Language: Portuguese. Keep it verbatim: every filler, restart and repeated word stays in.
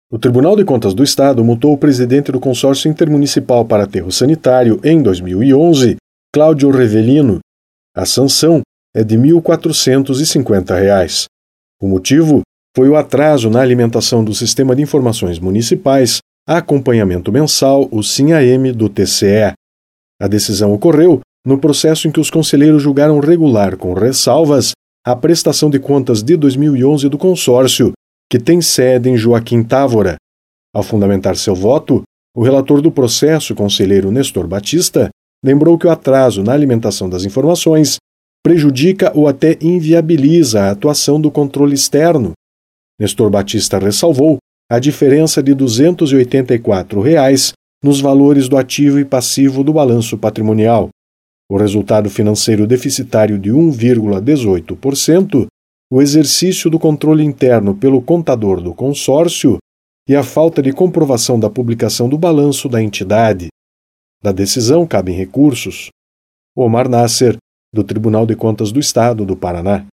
O Tribunal de Contas do Estado multou o presidente do Consórcio Intermunicipal para Aterro Sanitário em dois mil e onze, Cláudio Revelino. A sanção é de mil quatrocentos e cinquenta reais. O motivo foi o atraso na alimentação do Sistema de Informações Municipais, acompanhamento mensal, o SIM-A M do T C E. A decisão ocorreu no processo em que os conselheiros julgaram regular, com ressalvas, a prestação de contas de dois mil e onze do consórcio, que tem sede em Joaquim Távora. Ao fundamentar seu voto, o relator do processo, conselheiro Nestor Batista, lembrou que o atraso na alimentação das informações prejudica ou até inviabiliza a atuação do controle externo. Nestor Batista ressalvou a diferença de duzentos e oitenta e quatro reais nos valores do ativo e passivo do balanço patrimonial. O resultado financeiro deficitário de um vírgula dezoito por cento, o exercício do controle interno pelo contador do consórcio e a falta de comprovação da publicação do balanço da entidade. Da decisão cabem recursos. Omar Nasser, do Tribunal de Contas do Estado do Paraná.